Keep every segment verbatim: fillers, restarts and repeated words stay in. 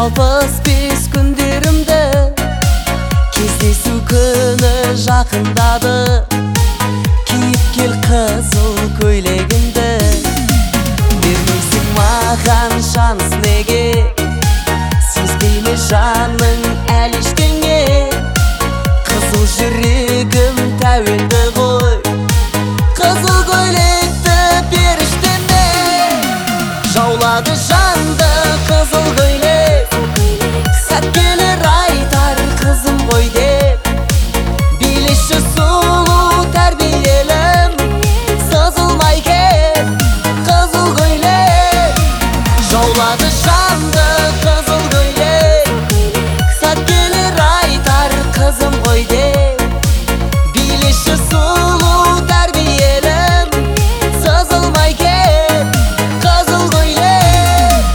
жалбыз бес күндерімді кездесу күні жақындады. Киіп кел қызыл көйлегіңді, бермейсің маған шанс неге? Сезбейме жаның әлі ештеңе? Қызыл жүрегім тәуелді ғой, қызыл көйлекті періштеме. Жаулады жанды қызыл көйлек, сәттелер айтар қызым ғой деп. Билеші сұлу тәрбиелім, сызылмай кет қызыл көйлек. Жаулады жанды қызыл көйлек, сәттелер айтар қызым ғой деп. Билеші сұлу тәрбиелім, сызылмай кет қызыл көйлек.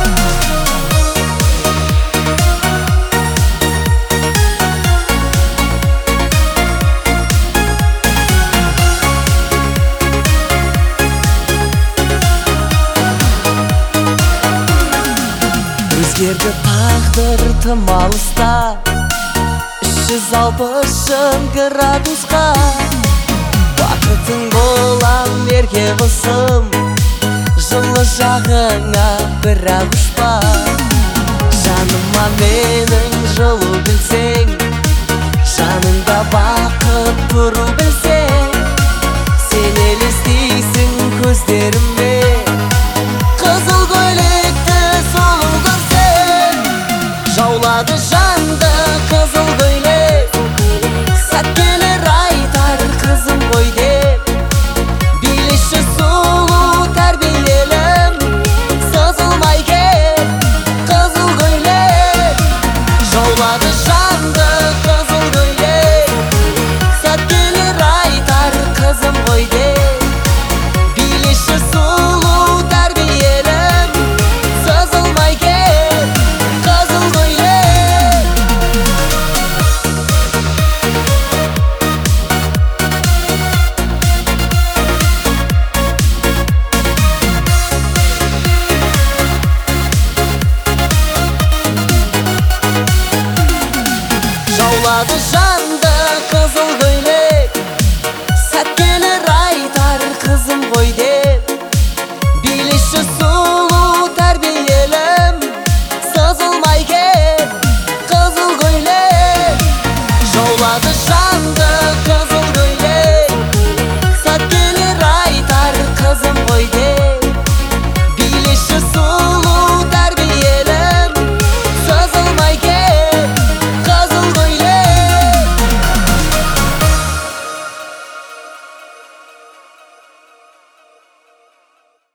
Өзгерді тағдыр тым алыста, үш жүз алпыс градусқа. Бақытың болам ерке қызым, жылы жағыңа бірақ ұшпа. Жаныма менің жылу білсең, жаныңда бақыт тұру білсең. Сен елестейсің көздерім